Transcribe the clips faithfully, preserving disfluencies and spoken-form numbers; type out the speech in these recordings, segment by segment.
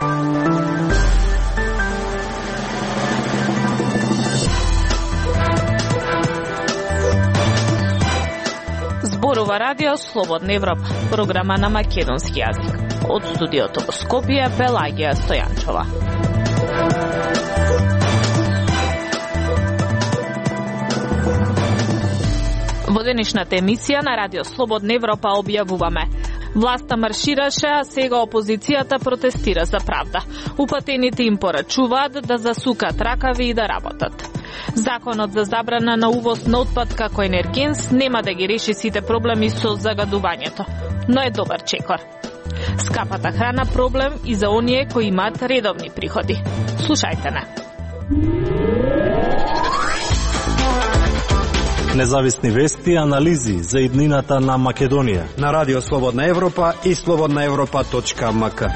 Зборува радио Слободна Европа, програма на македонски јазик. Од студиото во Скопје, Пелагија Стојанчова. Во денешната емисија на радио Слободна Европа објавуваме: власта маршираше, а сега опозицијата протестира за правда. Упатените им порачуваат да засукат ракави и да работат. Законот за забрана на увоз на отпад како енергенс нема да ги реши сите проблеми со загадувањето, но е добар чекор. Скапата храна проблем и за оние кои имаат редовни приходи. Слушајте не. Независни вести и анализи за иднината на Македонија на Радио Слободна Европа и слободна европа точка ем ка.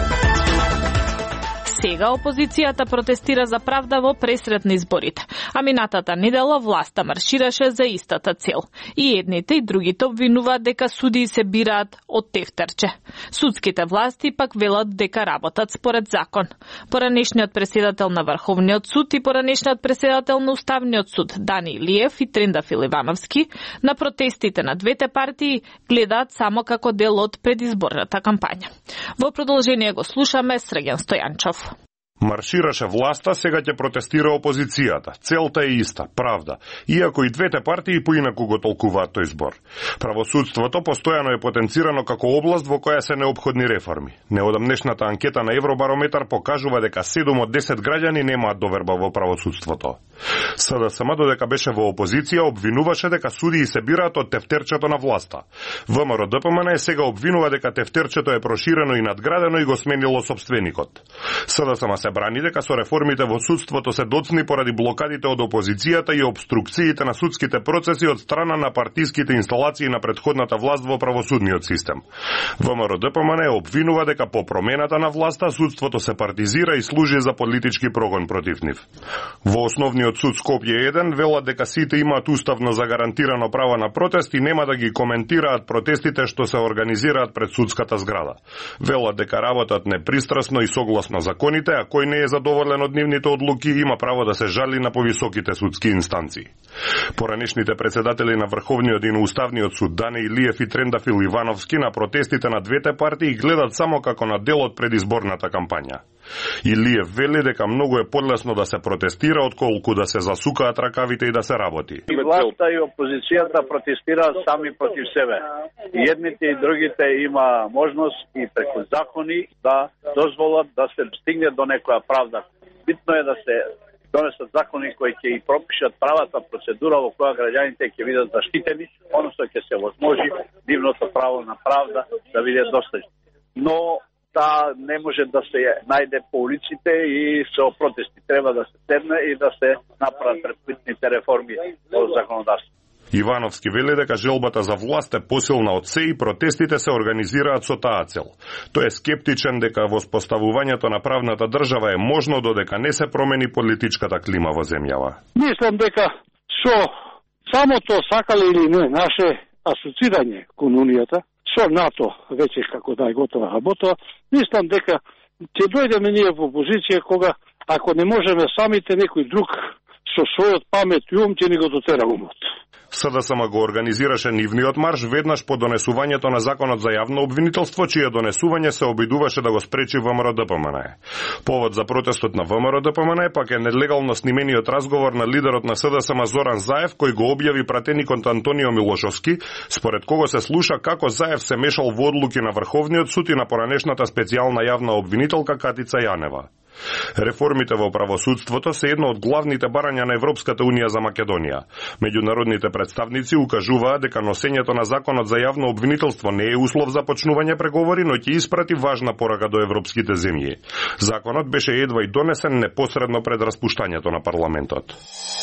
Сега опозицијата протестира за правда во пресретни изборите, а минатата недела власта маршираше за истата цел. И едните и другите обвинуваат дека судии се бираат од тефтерче. Судските власти пак велат дека работат според закон. Поранешниот преседател на Врховниот суд и поранешниот преседател на Уставниот суд Дани Илиев и Трендафил Ивановски на протестите на двете партии гледаат само како дел од предизборната кампања. Во продолжение го слушаме Срген Стојанчов. Маршираше власта, сега ќе протестира опозицијата. Целта е иста, правда, иако и двете партии поинаку го толкуваат тој збор. Правосудството постојано е потенцирано како област во која се неопходни реформи. Неодамнешната анкета на Евробарометар покажува дека седум од десет граѓани немаат доверба во правосудството. СДСМ додека беше во опозиција обвинуваше дека судии се бираат од тефтерчето на власта. ВМРО-ДПМН сега обвинува дека тефтерчето е проширено и надградено и го сменило собственикот. СДСМ се брани дека со реформите во судството се доцни поради блокадите од опозицијата и обструкциите на судските процеси од страна на партиските инсталации на претходната власт во правосудниот систем. ВМРО-ДПМН обвинува дека по промената на власта судството се партизира и служи за политички прогон против нив. Во основниот суд Скопје еден велат дека сите имаат уставно загарантирано право на протест и нема да ги коментираат протестите што се организираат пред судската зграда. Велат дека работат непристрасно и согласно законите, а кој не е задоволен од нивните одлуки има право да се жали на повисоките судски инстанции. Поранешните председатели на Врховниот и на Уставниот суд Дани Илиев и Трендафил Ивановски на протестите на двете партии гледат само како на дел од предизборната кампања. Илиев вели дека многу е подлесно да се протестира отколку да се засукаат ракавите и да се работи. И власта и опозицијата протестираат сами против себе. И едните и другите има можност и преку закони да дозволат да се стигне до некоја правда. Битно е да се донесат закони кои ќе и пропишат правата процедура во која граѓаните ќе бидат заштитени, односно ќе се возможи нивното право на правда да биде достижно. Но та не може да се најде по улиците и со протести. Треба да се седне и да се направат предпитните реформи во законодавството. Ивановски вели дека желбата за власт е посилна од се и протестите се организираат со таа цел. Тој е скептичен дека воспоставувањето на правната држава е можно додека не се промени политичката клима во земјава. Мислам дека со самото сакале или не наше асоцирање кон Унијата, со НАТО веќе како да е готова работа, мислам дека ќе дојдеме ние во позиција кога ако не можеме самите, некој друг со својот памет и ум ќе ни го дотера умот. СДСМ го организираше нивниот марш веднаш по донесувањето на законот за јавно обвинителство, чие донесување се обидуваше да го спречи ВМРО-ДПМН. Повод за протестот на ВМРО-ДПМН пак е нелегално снимениот разговор на лидерот на СДСМ Зоран Заев, кој го објави пратеникот Антонио Милошовски, според кого се слуша како Заев се мешал во одлуки на Врховниот суд и на поранешната специјална јавна обвинителка Катица Јанева. Реформите во правосудството се едно од главните барања на Европската унија за Македонија. Меѓународните представници укажуваат дека носењето на законот за јавно обвинителство не е услов за почнување преговори, но ќе испрати важна порака до европските земји. Законот беше едва и донесен непосредно пред распуштањето на парламентот.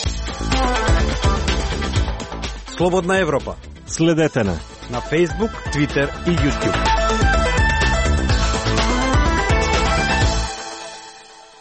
Слободна Европа. Следете на на Facebook, Twitter и YouTube.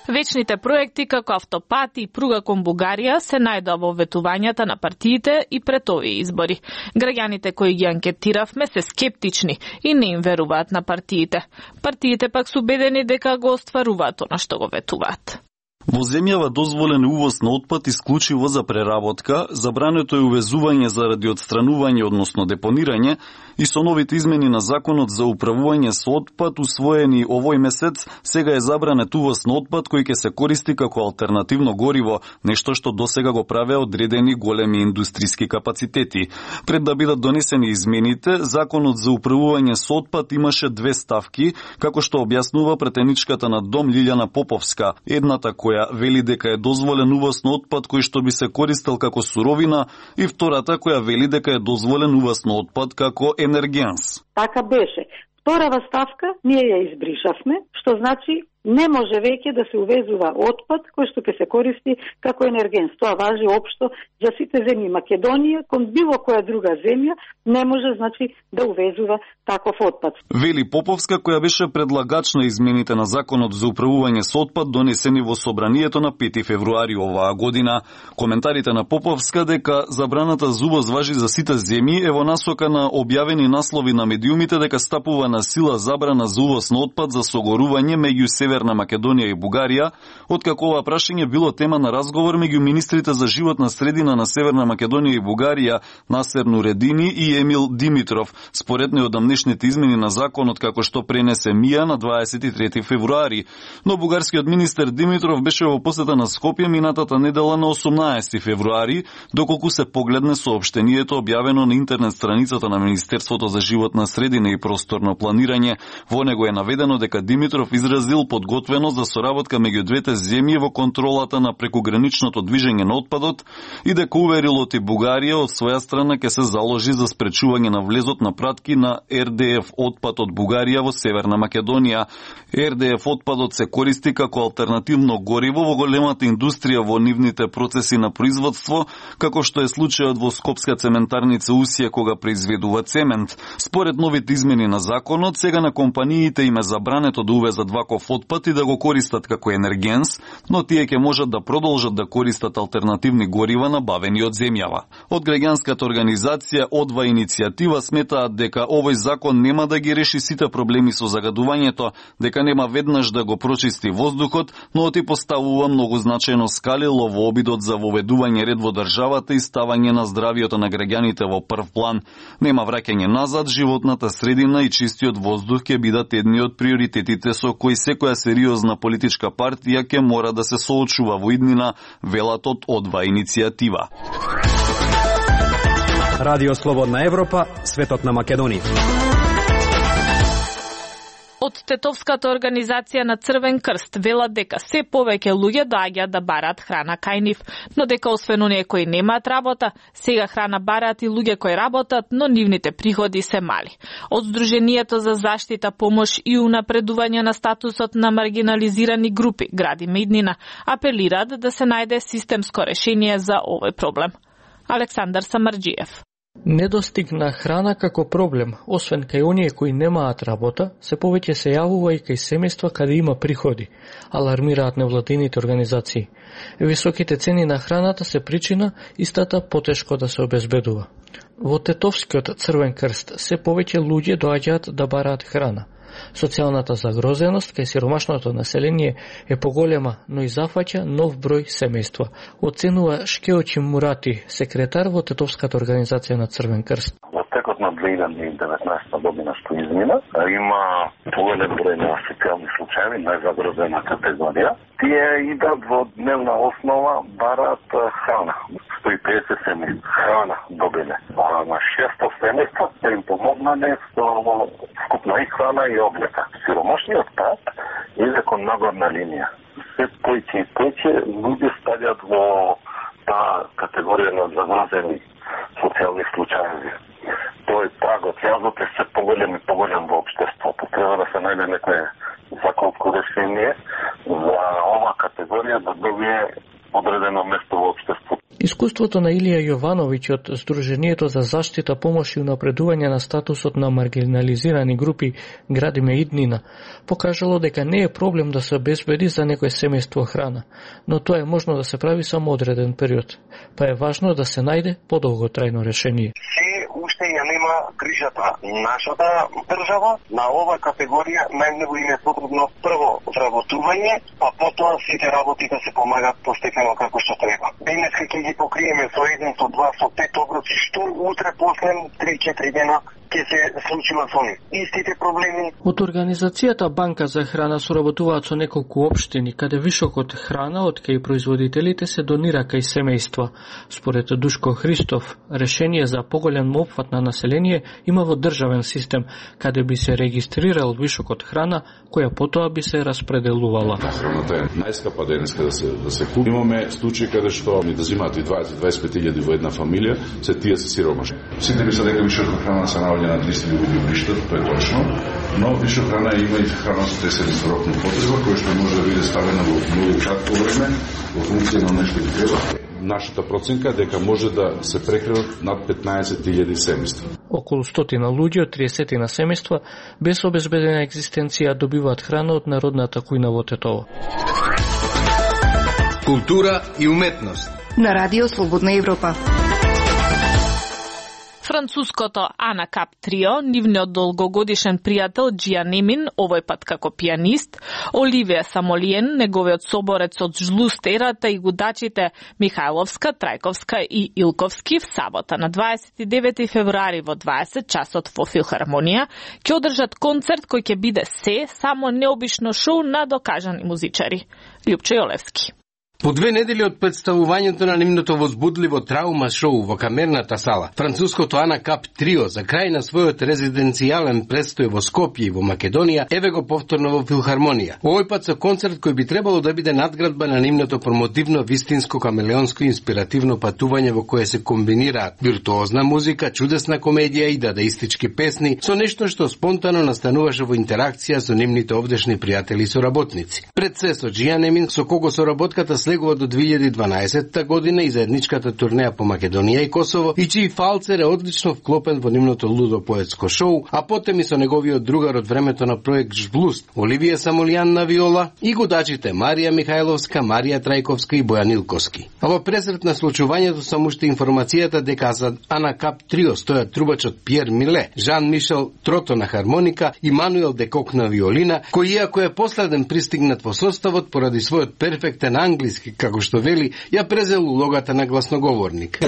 Вечните проекти како автопати и пруга кон Бугарија се најдоа во ветувањата на партиите и пред овие избори. Граѓаните кои ги анкетиравме се скептични и не им веруваат на партиите. Партиите пак се убедени дека го остваруваат она што го ветуваат. Во земјава дозволен увоз на отпад исклучиво за преработка, забрането е увезување заради отстранување, односно депонирање, и со новите измени на законот за управување со отпад усвоени овој месец, сега е забранет увоз на отпад кој ќе се користи како алтернативно гориво, нешто што досега го правеа одредени големи индустријски капацитети. Пред да бидат донесени измените, законот за управување со отпад имаше две ставки, како што објаснува претеничката на Дом Лилјана Поповска. Едната која вели дека е дозволен увоз на отпад кој што би се користел како суровина и втората која вели дека е дозволен увоз на отпад како енергенс. Така беше. Вторава ставка ние ја избришавме, што значи не може веќе да се увезува отпад кој што ќе се користи како енергенс. Тоа важи општо за сите земји. Македонија кон било која друга земја не може значи да увезува таков отпад. Вели Поповска, која беше предлагач на измените на законот за управување со отпад донесени во собранието на пети февруари оваа година. Коментарите на Поповска дека забраната за увоз важи за сите земји е во насока на објавени наслови на медиумите дека стапува на сила забрана за увоз на отпад за согорување меѓу Северна Македонија и Бугарија, откако ова прашање било тема на разговор меѓу министрите за животна средина на Северна Македонија и Бугарија Насер Нуредини и Емил Димитров, според неодамнешните измени на законот како што пренесе МИА на дваесет и трети февруари. Но бугарскиот министер Димитров беше во посета на Скопје минатата недела на осумнаесети февруари, доколку се погледне соопштението објавено на интернет страницата на Министерството за животна средина и просторно планирање. Во него е наведено дека Димитров изразил подготвеност за соработка меѓу двете земји во контролата на прекуграничното движење на отпадот и дека уверил оти Бугарија од своја страна ќе се заложи за спречување на влезот на пратки на ер де еф отпад од Бугарија во Северна Македонија. ер де еф отпадот се користи како алтернативно гориво во големата индустрија во нивните процеси на производство, како што е случајот во Скопска цементарница Усија кога произведува цемент. Според новите измени на законот, сега на компаниите им е забрането да увезат ваков отпад и да го користат како енергенс, но тие ќе можат да продолжат да користат алтернативни горива набавени од земјава. Од граѓанската организација Одва иницијатива сметаат дека овој закон нема да ги реши сите проблеми со загадувањето, дека нема веднаш да го прочисти воздухот, но оти поставува многу значајно скалило во обидот за воведување ред во државата и ставање на здравието на граѓаните во прв план. Нема враќање назад, животната средина и чистиот воздух ќе бидат едни од приоритетите со кои секоја сериозна политичка партија ќе мора да се соочува во иднина, велат од Одва иницијатива. Радио Слободна Европа, светот на Македонија. Од Тетовската организација на Црвен крст велат дека се повеќе луѓе доаѓаат да бараат храна кај нив, но дека освен оние кои немаат работа, сега храна бараат и луѓе кои работат, но нивните приходи се мали. Од Сдруженијето за заштита, помош и унапредување на статусот на маргинализирани групи, Градиме иднина, апелираат да се најде системско решение за овој проблем. Александар Самарџиев. Недостиг на храна како проблем, освен кај оние кои немаат работа, се повеќе се јавува и кај семејства каде има приходи, алармираат невладините организации. Високите цени на храната се причина истата потешко да се обезбедува. Во Тетовскиот Црвен крст се повеќе луѓе доаѓаат да бараат храна. Социјалната загрозеност кај сиромашното население е поголема, но и зафаќа нов број семејства, оценува Шкеочи Мурати, секретар во Тетовската организација на Црвен крст. Во текот на две илјади и деветнаесета година што измина, има поголем број на социјални случаи, најзагрозена категорија. Тие идат во дневна основа, бараат храна. сто и педесет семејства храна добиле. А на шесто семејства се им помогнале со скупна и храна и облека. Сиромашниот пат иде кон нагорна линија. Се појќе и појќе луѓе стаѓаат во таа категорија на загрозени социјални случаи. Тој прагот, јазот е се поголем и поголем во општеството. Треба да се најде некое законско решение за ова категорија да добие одредено место во општеството. Искуството на Илија Јовановиќ од Сдруженијето за заштита, помош и унапредување на статусот на маргинализирани групи Градиме иднина покажало дека не е проблем да се обезбеди за некој семејство храна, но тоа е можно да се прави само одреден период, па е важно да се најде подолготрајно решение. Уште ја нема грижата нашата држава на ова категорија. Најмногу им е потребно прво вработување, а потоа сите работи да се помагат постепено како што треба. Денеска ќе ги покриеме со еден, со два, со пет оброци, што утре после три-четири дена ќе се случува со нив. Истите проблеми. Од организацијата Банка за храна соработуваат со неколку општини каде вишокот храна од кај производителите се донира кај семејства. Според Душко Христов, решение за поголем опфат на население има во државен систем каде би се регистрирал вишокот храна која потоа би се распределувала. Храната е најскапа денеска да се да се купи. Имаме случаи каде што ни да земаат и дваесет до дваесет и пет илјади во една фамилија, се тие се сиромашни. Сите мислат дека вишокот храна се наоѓа на триста луѓе во Бриштот, тоа е точно, но вишок храна има и храна со тридесетдесеторокна потреба, која што може да биде ставена во многу кратко време во функција на нешто што треба. Нашата проценка дека може да се прекријат над петнаесет илјади семејства. Околу стотина луѓе од триесет семејства без обезбедена екзистенција добиваат храна од народната кујна во Тетово. Култура и уметност на Радио Слободна Европа. Француското Анакап трио, нивниот долгогодишен пријател Джиа Немин, овој пат како пианист, Оливија Самолиен, неговиот соборец од Жлустерата и гудачите Михајловска, Трајковска и Илковски в сабота на дваесет и девети февруари во дваесет часот во Филхармонија ќе одржат концерт кој ќе биде се само необично шоу на докажани музичари. Љупчо Јолевски. По две недели од представувањето на нивното возбудливо траума шоу во камерната сала, француското Анакап трио за крај на својот резиденцијален престој во Скопје и во Македонија еве го повторно во Филхармонија. Овој пат со концерт кој би требало да биде надградба на нивното промотивно, вистинско, камелеонско и инспиративно патување во кое се комбинираат виртуозна музика, чудесна комедија и дадаистички песни со нешто што спонтано настануваше во интеракција со нивните овдешни пријатели и соработници. Пред се со Джиа Немин, со кого соработката слегува до две илјади и дванаесетта година и заедничката турнеја по Македонија и Косово, и чиј фалцер е одлично вклопен во нивното лудо поетско шоу, а потем и со неговиот другар од времето на проект Жблуст, Оливија Самолијан на виола и гудачите Марија Михајловска, Марија Трајковска и Бојан Илковски. А во пресрет на случувањето сам уште информацијата дека за Анакап трио стојат трубачот Пиер Миле, Жан Мишел Трото на хармоника и Мануел Декок на виолина, кој иако е последен пристигнат во составот поради својот перфектен англиски, како што вели, ја презел улогата на гласноговорник.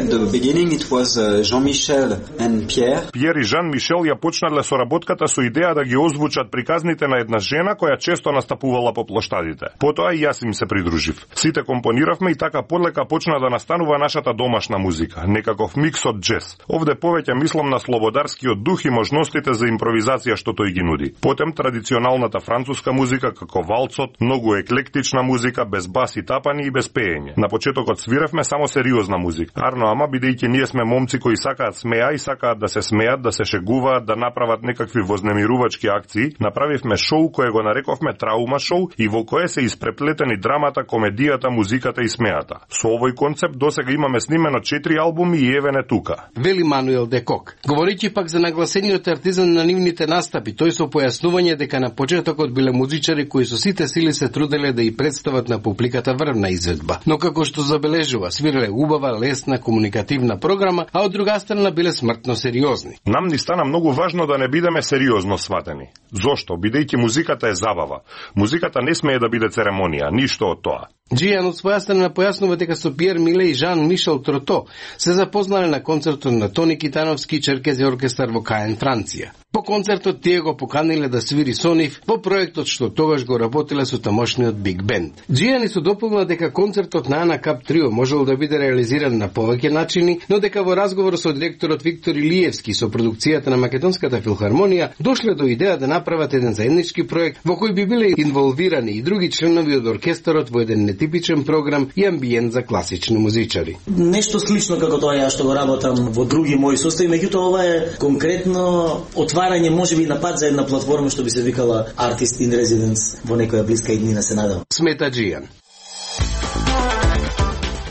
Пиер и Жан Мишел ја почнале соработката со идеја да ги озвучат приказните на една жена која често настапувала по плоштадите. Потоа и јас им се придружив. Сите компониравме и така полека почна да настанува нашата домашна музика, некаков микс од джез. Овде повеќе мислам на слободарскиот дух и можностите за импровизација што тој ги нуди. Потем традиционалната француска музика како валцот, многу еклектична музика без бас и тапани и без пеење. На почетокот свиравме само сериозна музика. Арно, ама бидејќи ние сме момци кои сакаат смеа и сакаат да се смеат, да се шегуваат, да направат некакви вознемирувачки акции, направивме шоу кое го нарековме траума шоу и во кое се испреплетени драмата, комедијата, музиката и смеата. Со овој концепт досега имаме снимено четири албуми и еве не тука. Вели Мануел Декок. Говорејќи пак за нагласениот артизан на нивните настапи, тој со појаснување дека на почетокот биле музичари кои со сите сили се труделе да ја представат на публиката врвна изведба. Но како што забележува, свиреле убава, лесна, комуникативна програма, а од друга страна биле смртно сериозни. Нам ни стана многу важно да не бидеме сериозно сватени. Зошто? Бидејќи музиката е забава. Музиката не смее да биде церемонија, ништо од тоа. Джијан од своја страна појаснува дека со Пиер Миле и Жан Мишел Трото се запознале на концертот на Тони Китановски Черкези оркестар во Каен, Франција. По концертот тие го поканиле да свири со нив во проектот што тогаш го работеле со тамошниот Биг Бенд. Джијан се дополнила дека концертот на Анакап трио можел да биде реализиран на повеќе начини, но дека во разговор со директорот Виктор Илиевски со продукцијата на Македонската филхармонија дошле до идеја да направат еден заеднички проект во кој би биле инволвирани и други членови од оркестарот во еден нетипичен програм и амбиент за класични музичари. Нешто слично како тоа ја што го работам во други мои состои, меѓутоа ова е конкретно отварање можеби на пат за една платформа што би се викала Artist in Residence во некоја блиска иднина, се надам. Смета Джијан.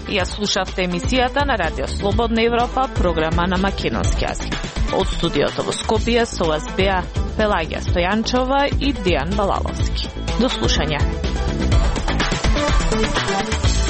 Ја слушавте емисијата на Радио Слободна Европа, програма на македонски јазик. Од студиото во Скопје со вас беа Пелагија Стојанчова и Дијан Балаловски. До слушање.